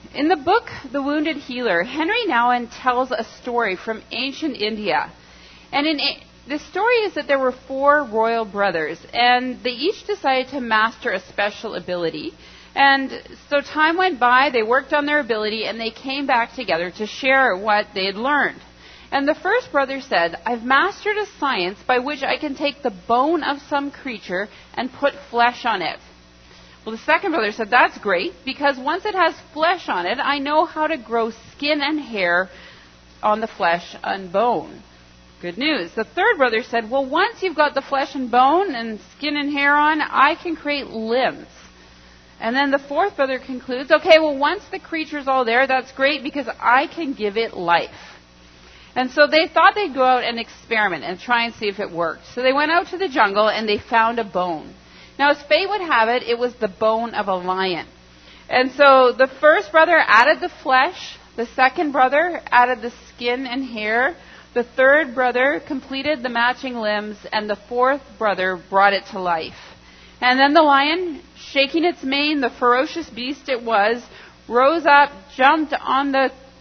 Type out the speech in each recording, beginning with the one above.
In the book, The Wounded Healer, Henry Nouwen tells a story from ancient India. And the story is that there were 4 royal brothers, and they each decided to master a special ability. And so time went by, they worked on their ability, and they came back together to share what they had learned. And the first brother said, "I've mastered a science by which I can take the bone of some creature and put flesh on it." Well, the second brother said, "That's great, because once it has flesh on it, I know how to grow skin and hair on the flesh and bone." Good news. The third brother said, "Well, once you've got the flesh and bone and skin and hair on, I can create limbs." And then the fourth brother concludes, "Okay, well, once the creature's all there, that's great, because I can give it life." And so they thought they'd go out and experiment and try and see if it worked. So they went out to the jungle and they found a bone. Now, as fate would have it, it was the bone of a lion. And so the first brother added the flesh, the second brother added the skin and hair, the third brother completed the matching limbs, and the fourth brother brought it to life. And then the lion, shaking its mane, the ferocious beast it was, rose up, jumped on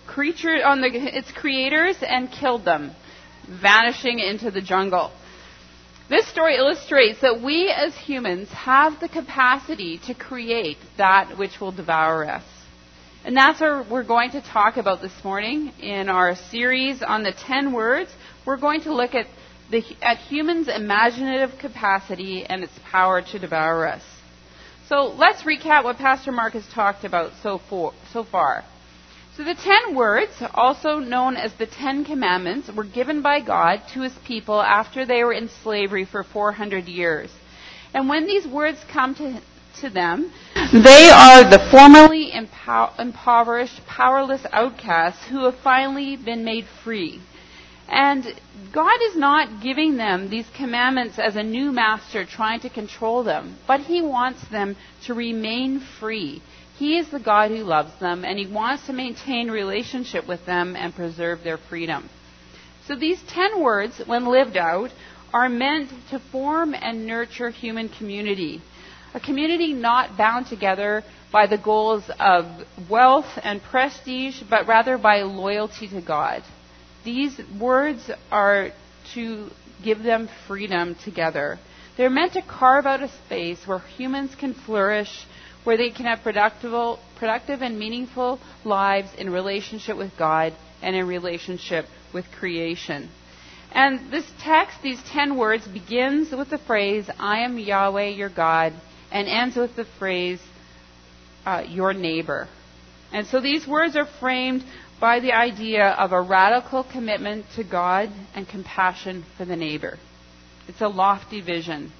its creators, and killed them, vanishing into the jungle. This story illustrates that we as humans have the capacity to create that which will devour us. And that's what we're going to talk about this morning in our series on the 10 words. We're going to look at humans' imaginative capacity and its power to devour us. So let's recap what Pastor Mark has talked about so far. So the 10 words, also known as the 10 Commandments, were given by God to His people after they were in slavery for 400 years. And when these words come to them, they are the formerly impoverished, powerless outcasts who have finally been made free. And God is not giving them these commandments as a new master trying to control them, but He wants them to remain free. He is the God who loves them, and He wants to maintain relationship with them and preserve their freedom. So these 10 words, when lived out, are meant to form and nurture human community. A community not bound together by the goals of wealth and prestige, but rather by loyalty to God. These words are to give them freedom together. They're meant to carve out a space where humans can flourish, where they can have productive and meaningful lives in relationship with God and in relationship with creation. And this text, these 10 words, begins with the phrase, "I am Yahweh your God," and ends with the phrase, "your neighbor." And so these words are framed by the idea of a radical commitment to God and compassion for the neighbor. It's a lofty vision.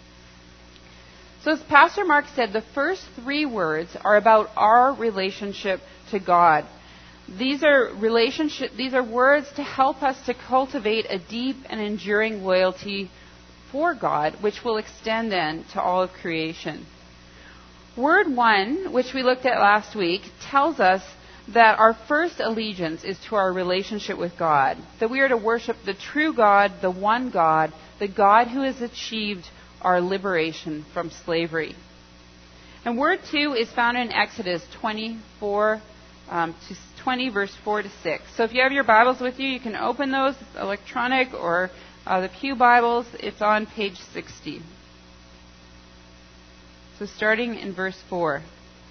So as Pastor Mark said, the first 3 words are about our relationship to God. These are words to help us to cultivate a deep and enduring loyalty for God, which will extend then to all of creation. Word 1, which we looked at last week, tells us that our first allegiance is to our relationship with God, that we are to worship the true God, the one God, the God who has achieved our liberation from slavery. And word 2 is found in Exodus 24 to 20, verse 4 to 6. So if you have your Bibles with you, you can open those, electronic or the Pew Bibles. It's on page 60. So starting in verse 4.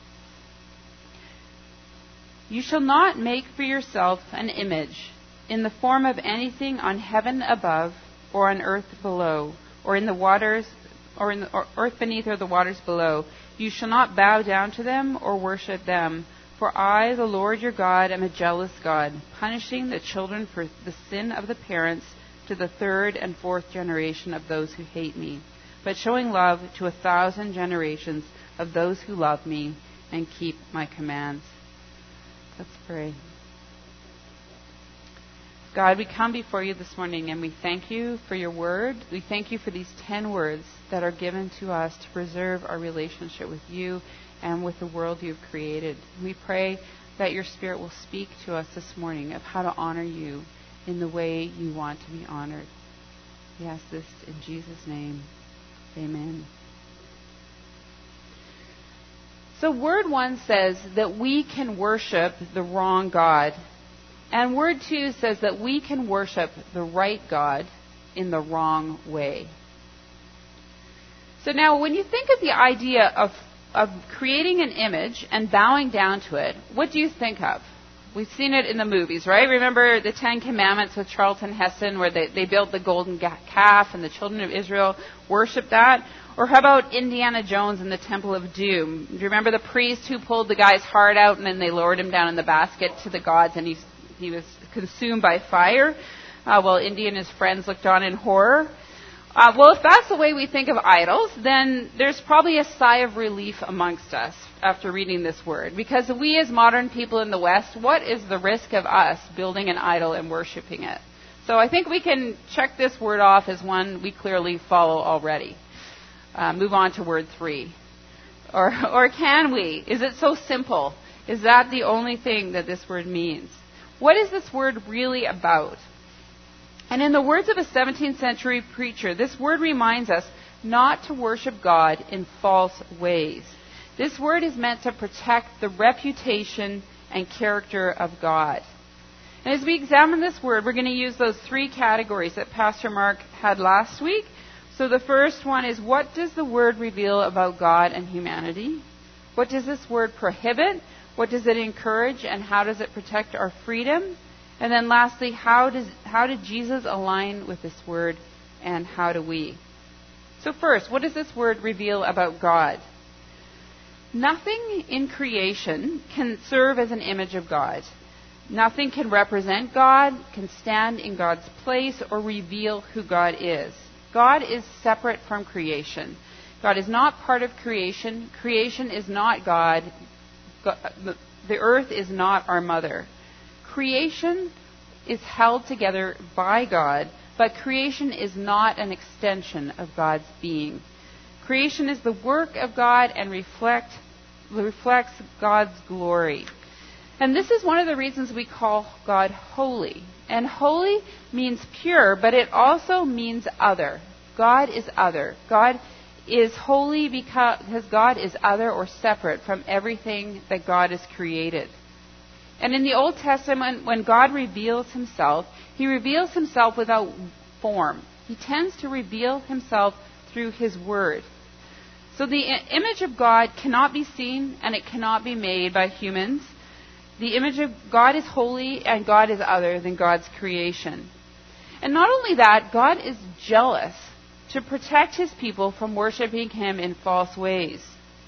"You shall not make for yourself an image in the form of anything on heaven above, or on earth below, or in the waters, or in the earth beneath, or the waters below. You shall not bow down to them or worship them. For I, the Lord your God, am a jealous God, punishing the children for the sin of the parents to the 3rd and 4th generation of those who hate me, but showing love to 1,000 generations of those who love me and keep my commands." Let's pray. God, we come before you this morning and we thank you for your word. We thank you for these 10 words that are given to us to preserve our relationship with you and with the world you've created. We pray that your Spirit will speak to us this morning of how to honor you in the way you want to be honored. We ask this in Jesus' name. Amen. So word 1 says that we can worship the wrong God. And word 2 says that we can worship the right God in the wrong way. So now when you think of the idea of creating an image and bowing down to it, what do you think of? We've seen it in the movies, right? Remember the Ten Commandments with Charlton Heston where they built the golden calf and the children of Israel worshiped that? Or how about Indiana Jones in the Temple of Doom? Do you remember the priest who pulled the guy's heart out and then they lowered him down in the basket to the gods and he was consumed by fire while Indy and his friends looked on in horror? Well, if that's the way we think of idols, then there's probably a sigh of relief amongst us after reading this word. Because we as modern people in the West, what is the risk of us building an idol and worshiping it? So I think we can check this word off as one we clearly follow already. Move on to word 3. Or can we? Is it so simple? Is that the only thing that this word means? What is this word really about? And in the words of a 17th century preacher, this word reminds us not to worship God in false ways. This word is meant to protect the reputation and character of God. And as we examine this word, we're going to use those 3 categories that Pastor Mark had last week. So the first one is, what does the word reveal about God and humanity? What does this word prohibit? What does it encourage? And how does it protect our freedom? And then lastly, how did Jesus align with this word, and how do we? So first, what does this word reveal about God? Nothing in creation can serve as an image of God. Nothing can represent God, can stand in God's place, or reveal who God is. God is separate from creation. God is not part of creation. Creation is not God. The earth is not our mother. Creation is held together by God, but creation is not an extension of God's being. Creation is the work of God and reflects God's glory. And this is one of the reasons we call God holy. And holy means pure, but it also means other. God is other. God is holy because God is other or separate from everything that God has created. And in the Old Testament, when God reveals himself, he reveals himself without form. He tends to reveal himself through his word. So the image of God cannot be seen and it cannot be made by humans. The image of God is holy and God is other than God's creation. And not only that, God is jealous to protect his people from worshiping him in false ways.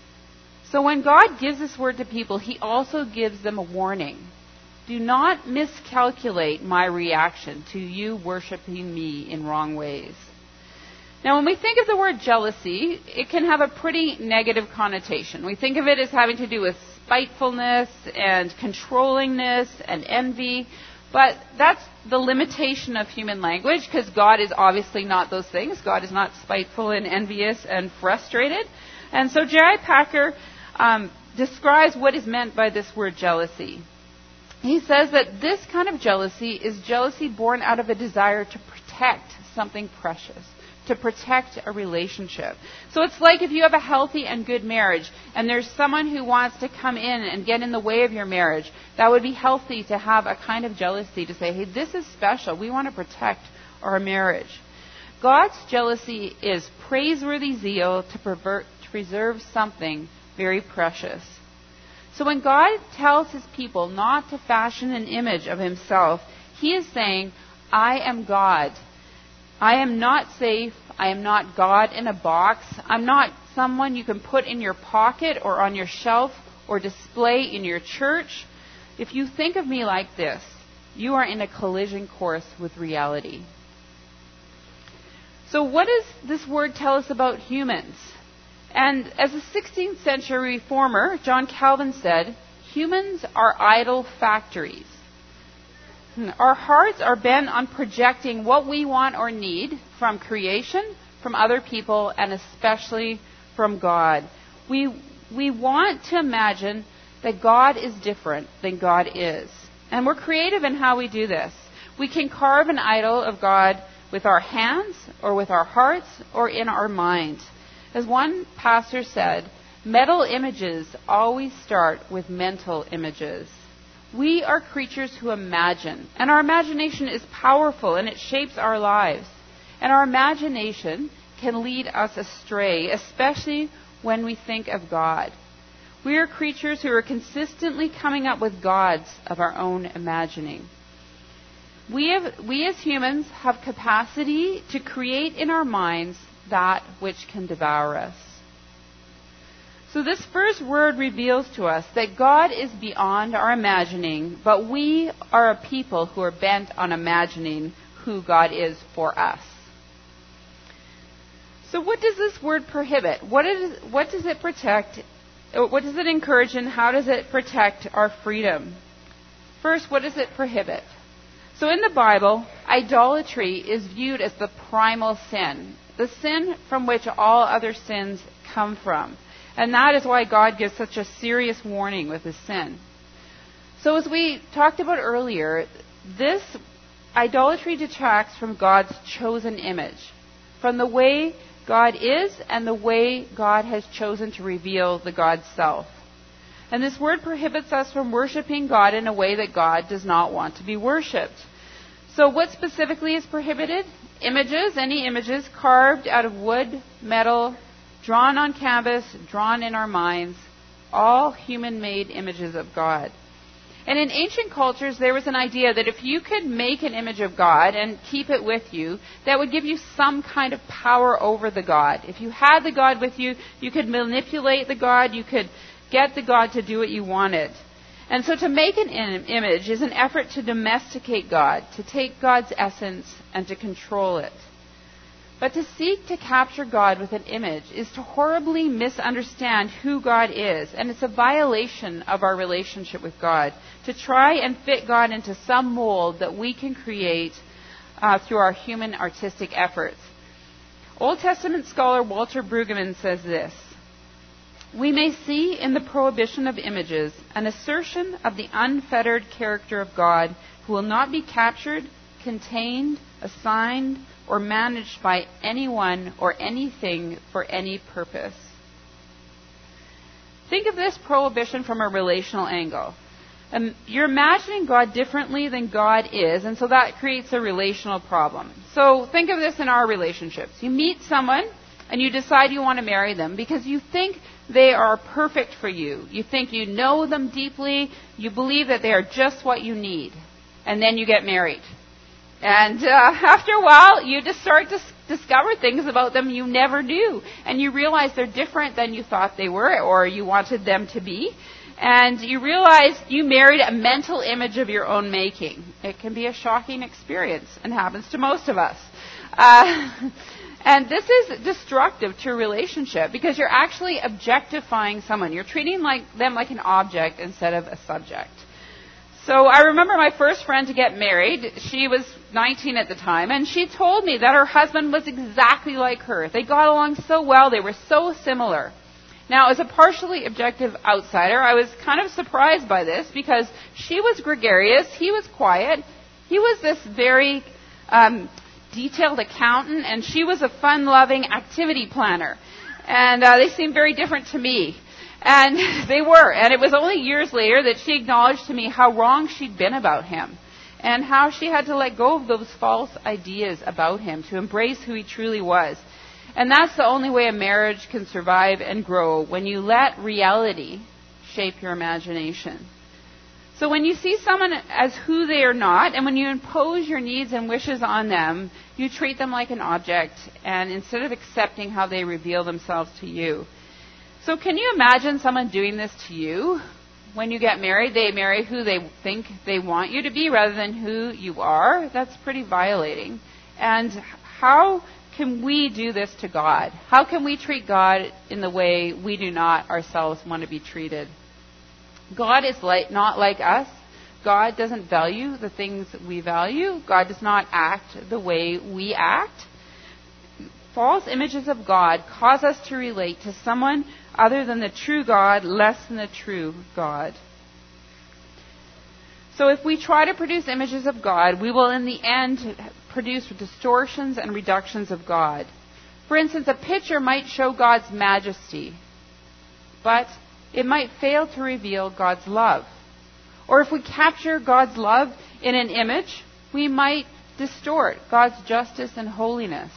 So when God gives this word to people, he also gives them a warning. Do not miscalculate my reaction to you worshiping me in wrong ways. Now, when we think of the word jealousy, it can have a pretty negative connotation. We think of it as having to do with spitefulness and controllingness and envy. But that's the limitation of human language, because God is obviously not those things. God is not spiteful and envious and frustrated. And so J.I. Packer describes what is meant by this word jealousy. He says that this kind of jealousy is jealousy born out of a desire to protect something precious, to protect a relationship. So it's like if you have a healthy and good marriage and there's someone who wants to come in and get in the way of your marriage, that would be healthy to have a kind of jealousy to say, hey, this is special. We want to protect our marriage. God's jealousy is praiseworthy zeal to preserve something very precious. So when God tells his people not to fashion an image of himself, he is saying, I am God. I am not safe. I am not God in a box. I'm not someone you can put in your pocket or on your shelf or display in your church. If you think of me like this, you are in a collision course with reality. So what does this word tell us about humans? And as a 16th century reformer, John Calvin said, humans are idol factories. Our hearts are bent on projecting what we want or need from creation, from other people, and especially from God. We want to imagine that God is different than God is. And we're creative in how we do this. We can carve an idol of God with our hands, or with our hearts, or in our mind. As one pastor said, Metal images always start with mental images. We are creatures who imagine, and our imagination is powerful and it shapes our lives. And our imagination can lead us astray, especially when we think of God. We are creatures who are consistently coming up with gods of our own imagining. We as humans have capacity to create in our minds that which can devour us. So this first word reveals to us that God is beyond our imagining, but we are a people who are bent on imagining who God is for us. So what does this word prohibit? What does it protect? What does it encourage, and how does it protect our freedom? First, what does it prohibit? So in the Bible, idolatry is viewed as the primal sin, the sin from which all other sins come from. And that is why God gives such a serious warning with his sin. So as we talked about earlier, this idolatry detracts from God's chosen image, from the way God is and the way God has chosen to reveal the God's self. And this word prohibits us from worshiping God in a way that God does not want to be worshipped. So what specifically is prohibited? Images, any images carved out of wood, metal, drawn on canvas, drawn in our minds, all human-made images of God. And in ancient cultures, there was an idea that if you could make an image of God and keep it with you, that would give you some kind of power over the God. If you had the God with you, you could manipulate the God, you could get the God to do what you wanted. And so to make an image is an effort to domesticate God, to take God's essence and to control it. But to seek to capture God with an image is to horribly misunderstand who God is, and it's a violation of our relationship with God to try and fit God into some mold that we can create through our human artistic efforts. Old Testament scholar Walter Brueggemann says this: "We may see in the prohibition of images an assertion of the unfettered character of God, who will not be captured, contained, assigned, or managed by anyone or anything for any purpose." Think of this prohibition from a relational angle. You're imagining God differently than God is, and so that creates a relational problem. So think of this in our relationships. You meet someone and you decide you want to marry them because you think they are perfect for you. You think you know them deeply. You believe that they are just what you need. And then you get married. And after a while, you just start to discover things about them you never knew. And you realize they're different than you thought they were or you wanted them to be. And you realize you married a mental image of your own making. It can be a shocking experience and happens to most of us. And this is destructive to a relationship because you're actually objectifying someone. You're treating them like an object instead of a subject. So I remember my first friend to get married. She was 19 at the time, and she told me that her husband was exactly like her. They got along so well. They were so similar. Now, as a partially objective outsider, I was kind of surprised by this because she was gregarious. He was quiet. He was this very detailed accountant, and she was a fun-loving activity planner. And they seemed very different to me. And they were. And it was only years later that she acknowledged to me how wrong she'd been about him and how she had to let go of those false ideas about him to embrace who he truly was. And that's the only way a marriage can survive and grow, when you let reality shape your imagination. So when you see someone as who they are not, and when you impose your needs and wishes on them, you treat them like an object, and instead of accepting how they reveal themselves to you. So can you imagine someone doing this to you? When you get married, they marry who they think they want you to be rather than who you are. That's pretty violating. And how can we do this to God? How can we treat God in the way we do not ourselves want to be treated? God is not like us. God doesn't value the things we value. God does not act the way we act. False images of God cause us to relate to someone other than the true God, less than the true God. So if we try to produce images of God, we will in the end produce distortions and reductions of God. For instance, a picture might show God's majesty, but it might fail to reveal God's love. Or if we capture God's love in an image, we might distort God's justice and holiness.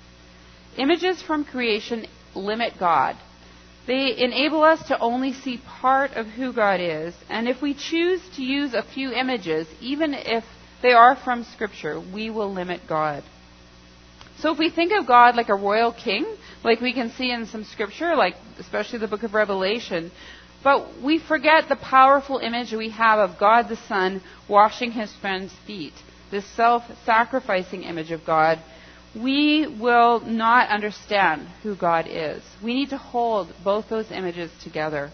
Images from creation limit God. They enable us to only see part of who God is, and if we choose to use a few images, even if they are from Scripture, we will limit God. So if we think of God like a royal king, like we can see in some Scripture, like especially the book of Revelation, but we forget the powerful image we have of God the Son washing his friend's feet, this self-sacrificing image of God, we will not understand who God is. We need to hold both those images together.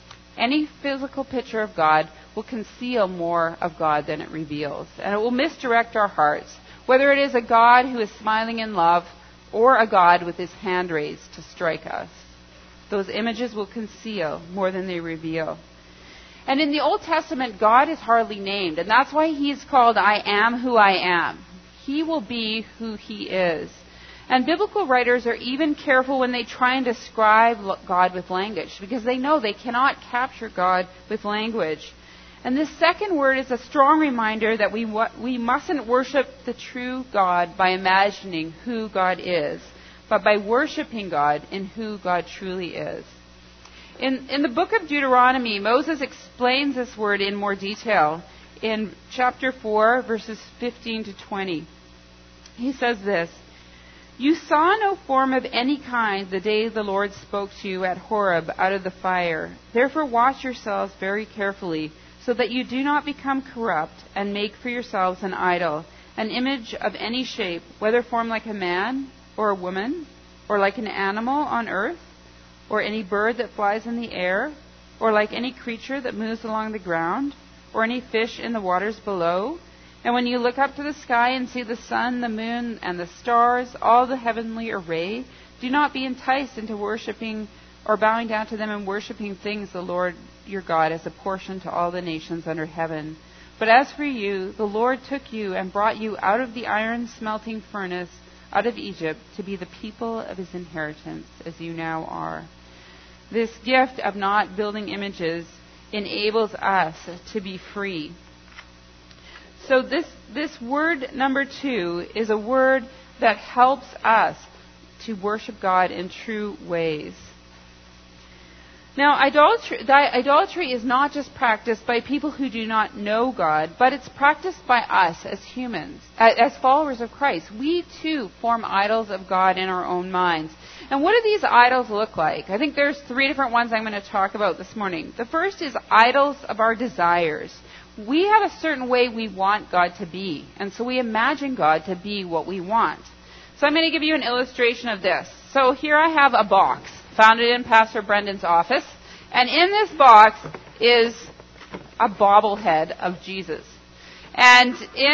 Any physical picture of God will conceal more of God than it reveals, and it will misdirect our hearts, whether it is a God who is smiling in love or a God with his hand raised to strike us. Those images will conceal more than they reveal. And in the Old Testament, God is hardly named, and that's why he's called I am who I am. He will be who he is. And biblical writers are even careful when they try and describe God with language, because they know they cannot capture God with language. And this second word is a strong reminder that we mustn't worship the true God by imagining who God is, but by worshiping God in who God truly is. In the book of Deuteronomy, Moses explains this word in more detail in chapter 4, verses 15 to 20. He says this, "You saw no form of any kind the day the Lord spoke to you at Horeb out of the fire. Therefore watch yourselves very carefully, so that you do not become corrupt and make for yourselves an idol, an image of any shape, whether formed like a man or a woman, or like an animal on earth, or any bird that flies in the air, or like any creature that moves along the ground, or any fish in the waters below. And when you look up to the sky and see the sun, the moon, and the stars, all the heavenly array, do not be enticed into worshiping or bowing down to them and worshiping things the Lord your God has apportioned to all the nations under heaven. But as for you, the Lord took you and brought you out of the iron smelting furnace, out of Egypt, to be the people of his inheritance, as you now are." This gift of not building images enables us to be free. So this word number 2 is a word that helps us to worship God in true ways. Now, idolatry is not just practiced by people who do not know God, but it's practiced by us as humans, as followers of Christ. We too form idols of God in our own minds. And what do these idols look like? I think there's 3 different ones I'm going to talk about this morning. The first is idols of our desires. We have a certain way we want God to be, and so we imagine God to be what we want. So I'm going to give you an illustration of this. So here I have a box. Found it in Pastor Brendan's office. And in this box is a bobblehead of Jesus. And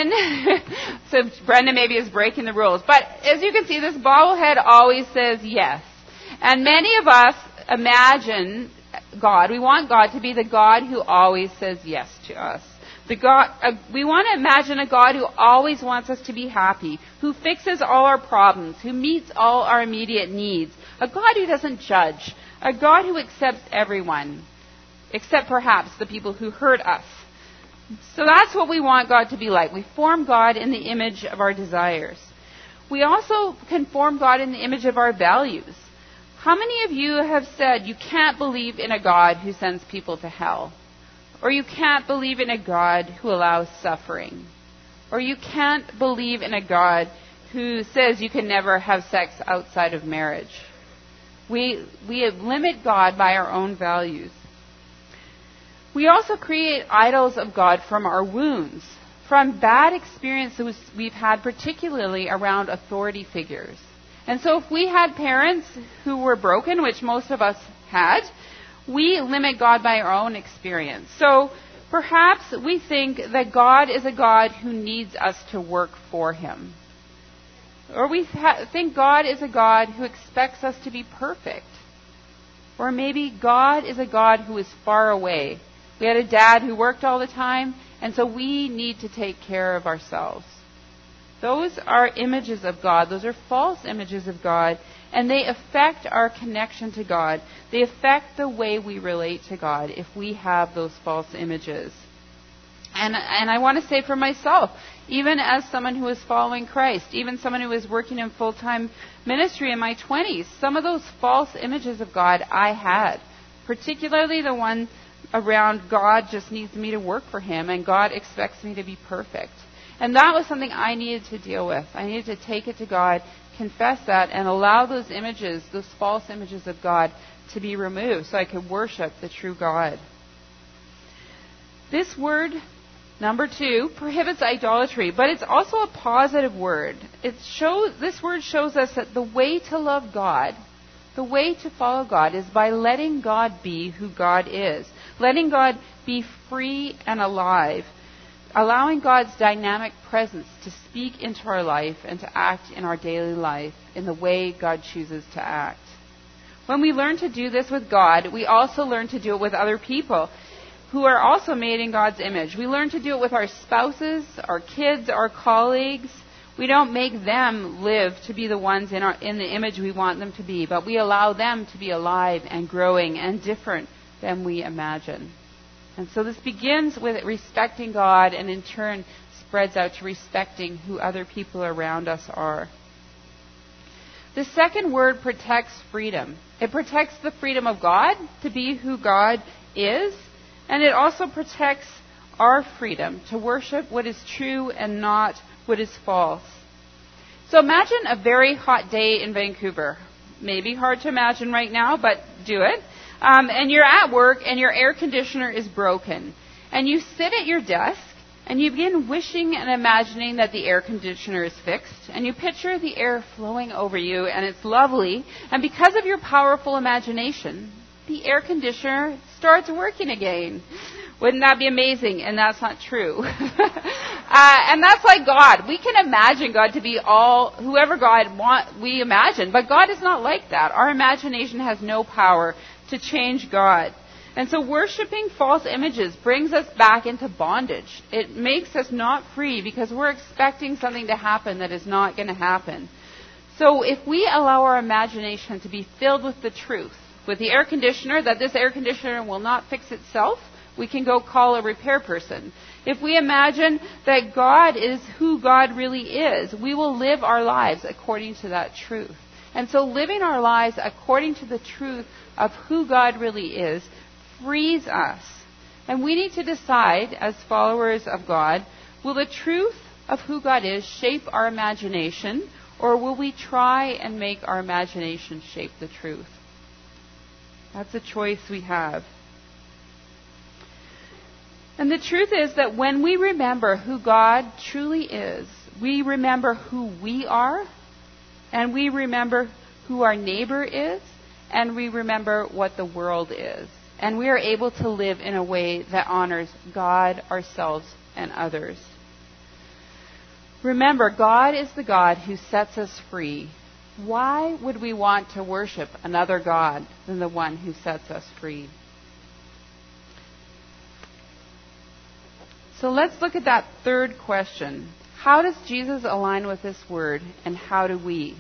so Brendan maybe is breaking the rules. But as you can see, this bobblehead always says yes. And many of us imagine God. We want God to be the God who always says yes to us. We want to imagine a God who always wants us to be happy, who fixes all our problems, who meets all our immediate needs, a God who doesn't judge, a God who accepts everyone, except perhaps the people who hurt us. So that's what we want God to be like. We form God in the image of our desires. We also can form God in the image of our values. How many of you have said you can't believe in a God who sends people to hell? Or you can't believe in a God who allows suffering? Or you can't believe in a God who says you can never have sex outside of marriage? We limit God by our own values. We also create idols of God from our wounds, from bad experiences we've had, particularly around authority figures. And so if we had parents who were broken, which most of us had, we limit God by our own experience. So perhaps we think that God is a God who needs us to work for him. Or we think God is a God who expects us to be perfect. Or maybe God is a God who is far away. We had a dad who worked all the time, and so we need to take care of ourselves. Those are images of God. Those are false images of God. And they affect our connection to God. They affect the way we relate to God if we have those false images. And I want to say for myself, even as someone who is following Christ, even someone who is working in full-time ministry in my 20s, some of those false images of God I had, particularly the one around God just needs me to work for Him and God expects me to be perfect. And that was something I needed to deal with. I needed to take it to God, confess that, and allow those images, those false images of God, to be removed so I could worship the true God. This word, number 2, prohibits idolatry, but it's also a positive word. This word shows us that the way to love God, the way to follow God, is by letting God be who God is. Letting God be free and alive. Allowing God's dynamic presence to speak into our life and to act in our daily life in the way God chooses to act. When we learn to do this with God, we also learn to do it with other people who are also made in God's image. We learn to do it with our spouses, our kids, our colleagues. We don't make them live to be the ones in the image we want them to be, but we allow them to be alive and growing and different than we imagine. And so this begins with respecting God and in turn spreads out to respecting who other people around us are. The second word protects freedom. It protects the freedom of God to be who God is, and it also protects our freedom to worship what is true and not what is false. So imagine a very hot day in Vancouver. Maybe hard to imagine right now, but do it. And you're at work and your air conditioner is broken. And you sit at your desk and you begin wishing and imagining that the air conditioner is fixed. And you picture the air flowing over you and it's lovely. And because of your powerful imagination, the air conditioner starts working again. Wouldn't that be amazing? And that's not true. And that's like God. We can imagine God to be whoever we imagine. But God is not like that. Our imagination has no power to change God. And so worshiping false images brings us back into bondage. It makes us not free because we're expecting something to happen that is not going to happen. So if we allow our imagination to be filled with the truth, with the air conditioner, that this air conditioner will not fix itself, we can go call a repair person. If we imagine that God is who God really is, we will live our lives according to that truth. And so living our lives according to the truth of who God really is frees us. And we need to decide, as followers of God, will the truth of who God is shape our imagination, or will we try and make our imagination shape the truth? That's a choice we have. And the truth is that when we remember who God truly is, we remember who we are, and we remember who our neighbor is, and we remember what the world is. And we are able to live in a way that honors God, ourselves, and others. Remember, God is the God who sets us free. Why would we want to worship another God than the one who sets us free? So let's look at that third question. How does Jesus align with this word, and how do we?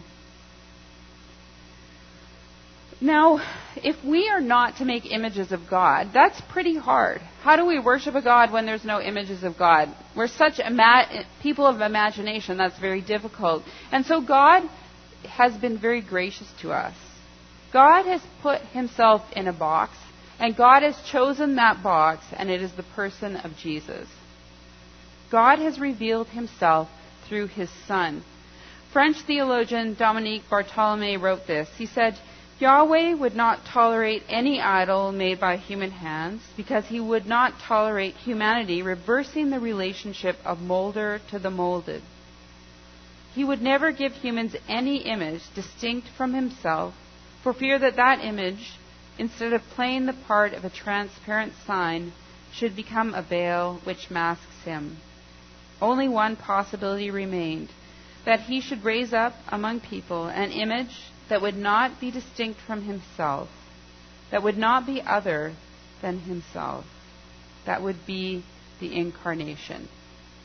Now, if we are not to make images of God, that's pretty hard. How do we worship a God when there's no images of God? We're such people of imagination, that's very difficult. And so God has been very gracious to us. God has put Himself in a box, and God has chosen that box, and it is the person of Jesus. God has revealed Himself through His Son. French theologian Dominique Bartholomé wrote this. He said, Yahweh would not tolerate any idol made by human hands because He would not tolerate humanity reversing the relationship of molder to the molded. He would never give humans any image distinct from Himself for fear that that image, instead of playing the part of a transparent sign, should become a veil which masks Him. Only one possibility remained, that He should raise up among people an image that would not be distinct from Himself, that would not be other than Himself. That would be the incarnation.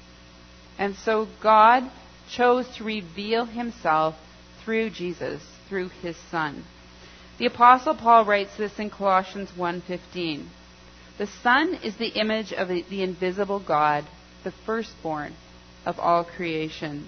And so God chose to reveal Himself through Jesus, through his Son. The Apostle Paul writes this in Colossians 1:15. The Son is the image of the invisible God, the firstborn of all creation.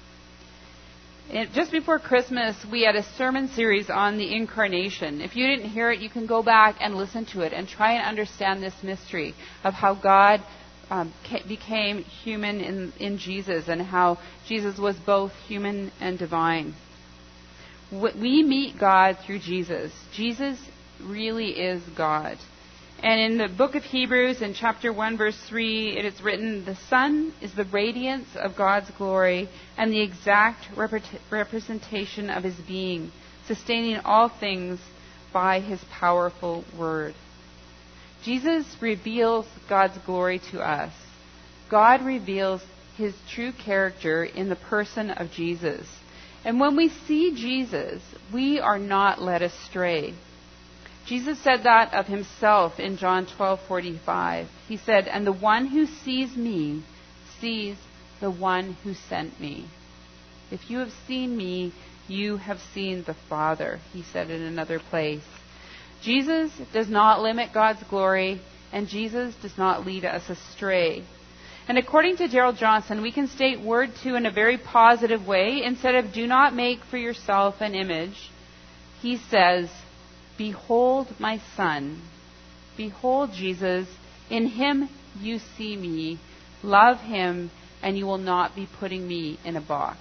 Just before Christmas, we had a sermon series on the Incarnation. If you didn't hear it, you can go back and listen to it and try and understand this mystery of how God became human in Jesus and how Jesus was both human and divine. We meet God through Jesus. Jesus really is God. And in the book of Hebrews, in chapter 1, verse 3, it is written, the Son is the radiance of God's glory and the exact representation of his being, sustaining all things by his powerful word. Jesus reveals God's glory to us. God reveals his true character in the person of Jesus. And when we see Jesus, we are not led astray. Jesus said that of himself in John 12:45. He said, and the one who sees me sees the one who sent me. If you have seen me, you have seen the Father, he said in another place. Jesus does not limit God's glory, and Jesus does not lead us astray. And according to Gerald Johnson, we can state word 2 in a very positive way. Instead of do not make for yourself an image, he says, behold my Son. Behold Jesus. In him you see me. Love him, and you will not be putting me in a box.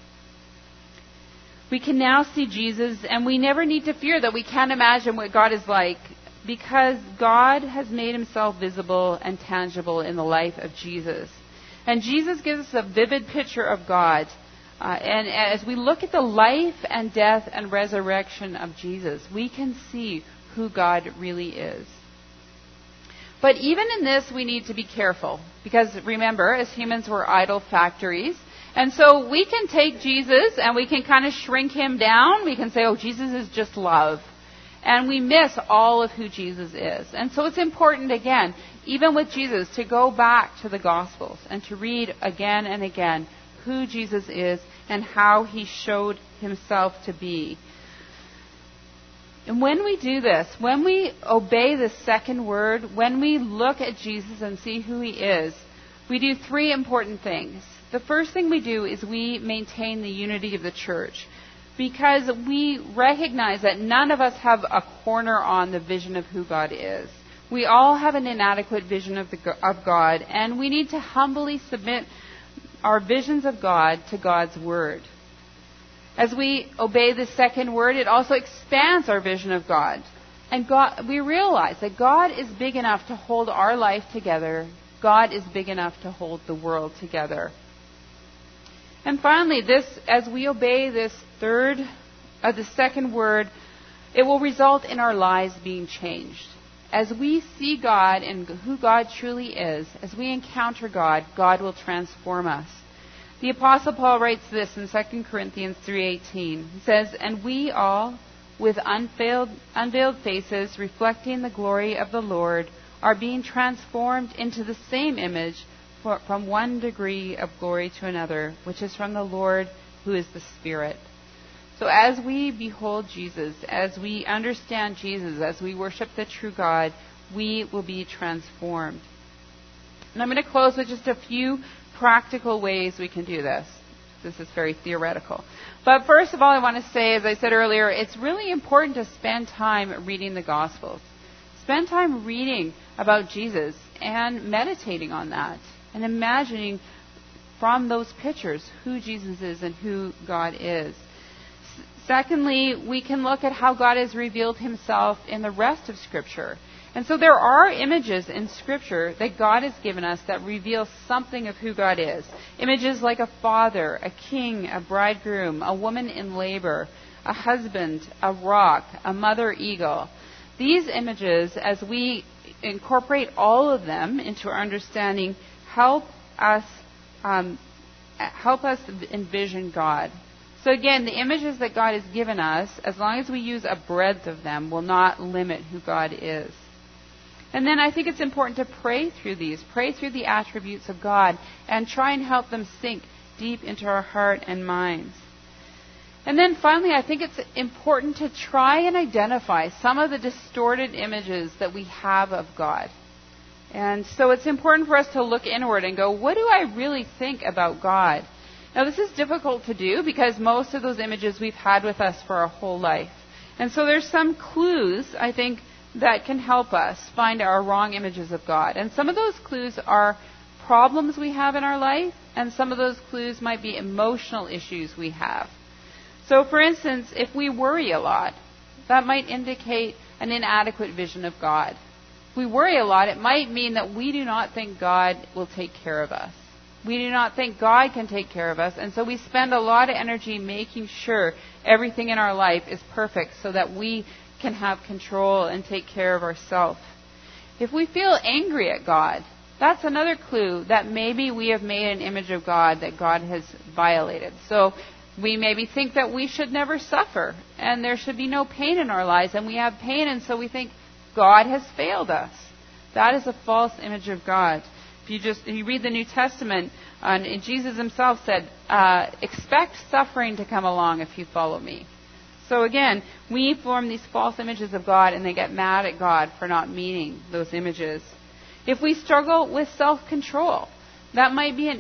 We can now see Jesus, and we never need to fear that we can't imagine what God is like, because God has made himself visible and tangible in the life of Jesus. And Jesus gives us a vivid picture of God. And as we look at the life and death and resurrection of Jesus, we can see who God really is. But even in this, we need to be careful. Because remember, as humans, we're idol factories. And so we can take Jesus and we can kind of shrink him down. We can say, oh, Jesus is just love. And we miss all of who Jesus is. And so it's important, again, even with Jesus, to go back to the Gospels and to read again and again who Jesus is and how he showed himself to be. And when we do this, when we obey the second word, when we look at Jesus and see who he is, we do 3 important things. The first thing we do is we maintain the unity of the church, because we recognize that none of us have a corner on the vision of who God is. We all have an inadequate vision of God, and we need to humbly submit our visions of God to God's word. As we obey the second word, it also expands our vision of God. And we realize that God is big enough to hold our life together. God is big enough to hold the world together. And finally, as we obey this the second word, it will result in our lives being changed. As we see God and who God truly is, as we encounter God, God will transform us. The Apostle Paul writes this in 2 Corinthians 3:18. He says, and we all, with unveiled faces, reflecting the glory of the Lord, are being transformed into the same image from one degree of glory to another, which is from the Lord, who is the Spirit. So as we behold Jesus, as we understand Jesus, as we worship the true God, we will be transformed. And I'm going to close with just a few practical ways we can do this. This is very theoretical. But first of all, I want to say, as I said earlier, it's really important to spend time reading the Gospels. Spend time reading about Jesus and meditating on that and imagining from those pictures who Jesus is and who God is. Secondly, we can look at how God has revealed himself in the rest of Scripture. And so there are images in Scripture that God has given us that reveal something of who God is. Images like a father, a king, a bridegroom, a woman in labor, a husband, a rock, a mother eagle. These images, as we incorporate all of them into our understanding, help us envision God. So again, the images that God has given us, as long as we use a breadth of them, will not limit who God is. And then I think it's important to pray through these, pray through the attributes of God, and try and help them sink deep into our heart and minds. And then finally, I think it's important to try and identify some of the distorted images that we have of God. And so it's important for us to look inward and go, what do I really think about God? Now, this is difficult to do because most of those images we've had with us for our whole life. And so there's some clues, I think, that can help us find our wrong images of God. And some of those clues are problems we have in our life, and some of those clues might be emotional issues we have. So, for instance, if we worry a lot, that might indicate an inadequate vision of God. If we worry a lot, it might mean that we do not think God will take care of us. We do not think God can take care of us, and so we spend a lot of energy making sure everything in our life is perfect so that we can have control and take care of ourselves. If we feel angry at God, that's another clue that maybe we have made an image of God that God has violated. So we maybe think that we should never suffer and there should be no pain in our lives, and we have pain, and so we think God has failed us. That is a false image of God. If you read the New Testament, and Jesus himself said, expect suffering to come along if you follow me. So again, we form these false images of God, and they get mad at God for not meeting those images. If we struggle with self-control, that might be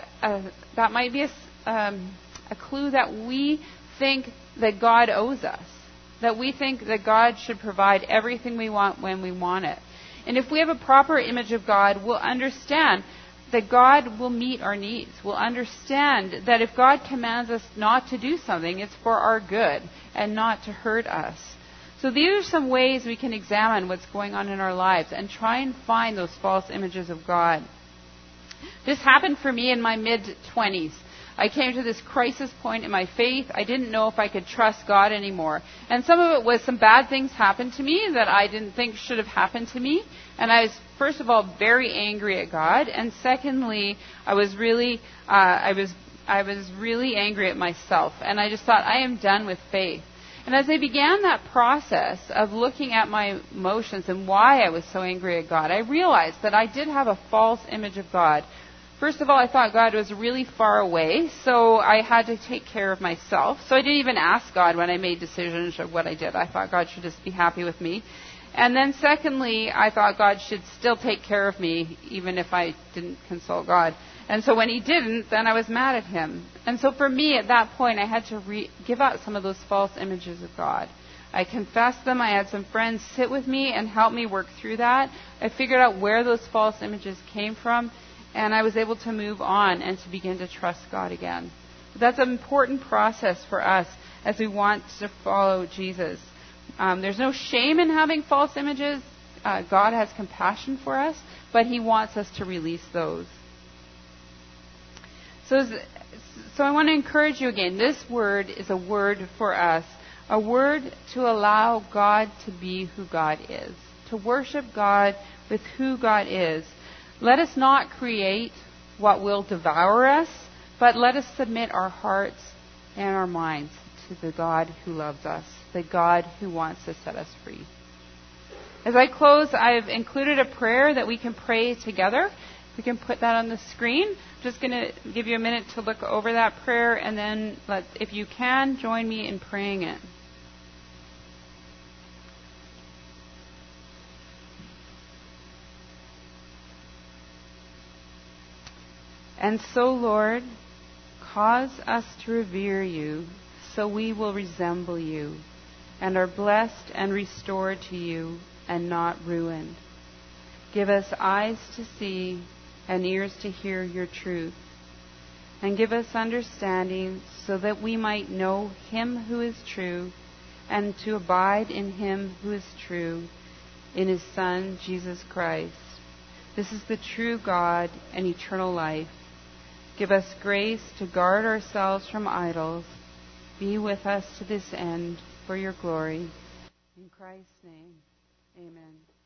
a clue that we think that God owes us, that we think that God should provide everything we want when we want it. And if we have a proper image of God, we'll understand that God will meet our needs. We'll understand that if God commands us not to do something, it's for our good and not to hurt us. So these are some ways we can examine what's going on in our lives and try and find those false images of God. This happened for me in my mid-20s. I came to this crisis point in my faith. I didn't know if I could trust God anymore. And some of it was some bad things happened to me that I didn't think should have happened to me. And I was, first of all, very angry at God. And secondly, I was really angry at myself. And I just thought, I am done with faith. And as I began that process of looking at my emotions and why I was so angry at God, I realized that I did have a false image of God. First of all, I thought God was really far away, so I had to take care of myself. So I didn't even ask God when I made decisions of what I did. I thought God should just be happy with me. And then secondly, I thought God should still take care of me, even if I didn't consult God. And so when he didn't, then I was mad at him. And so for me, at that point, I had to give up some of those false images of God. I confessed them. I had some friends sit with me and help me work through that. I figured out where those false images came from, and I was able to move on and to begin to trust God again. But that's an important process for us as we want to follow Jesus. There's no shame in having false images. God has compassion for us, but he wants us to release those. So I want to encourage you again. This word is a word for us, a word to allow God to be who God is, to worship God with who God is. Let us not create what will devour us, but let us submit our hearts and our minds to the God who loves us, the God who wants to set us free. As I close, I've included a prayer that we can pray together. We can put that on the screen. I'm just going to give you a minute to look over that prayer, and then if you can, join me in praying it. And so, Lord, cause us to revere you, so we will resemble you, and are blessed and restored to you, and not ruined. Give us eyes to see and ears to hear your truth, and give us understanding so that we might know him who is true, and to abide in him who is true, in his Son, Jesus Christ. This is the true God and eternal life. Give us grace to guard ourselves from idols. Be with us to this end for your glory. In Christ's name, amen.